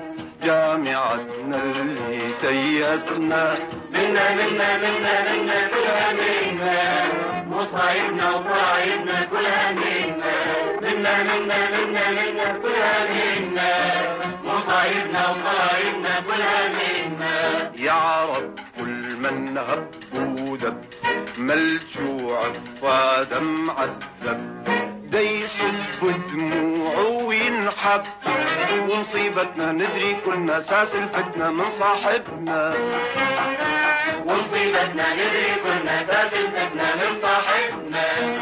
اللي سيتنا منا كلها منا مصايبنا وطايبنا كلها منا كلها منا مصايبنا وطايبنا كلها منا يا رب كل من هب ودب ملجوع فاد معذب دا يصب دموعه وينحب ومصيبتنا ندري كلنا ساس الفتنة من صاحبنا ومصيبتنا ندري كلنا ساس الفتنة من صاحبنا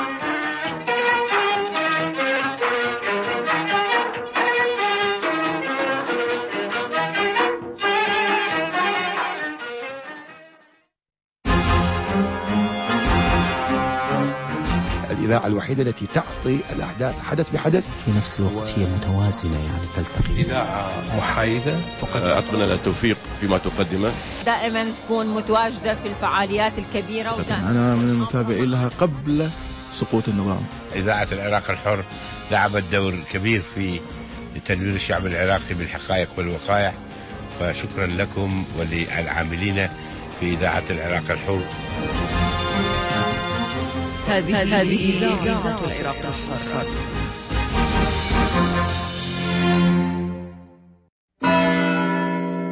الإذاعة الوحيدة التي تعطي الأحداث حدث بحدث في نفس الوقت هي متوازنة يعني تلتقي. إذاعة محايدة أتمنى لها التوفيق فيما تقدمه دائما تكون متواجدة في الفعاليات الكبيرة أنا من المتابعين لها قبل سقوط النظام. إذاعة العراق الحر لعبت دور كبير في تنوير الشعب العراقي بالحقائق والوقائع فشكرا لكم وللعاملين في إذاعة العراق الحر. هذه إذاعة العراق الحر.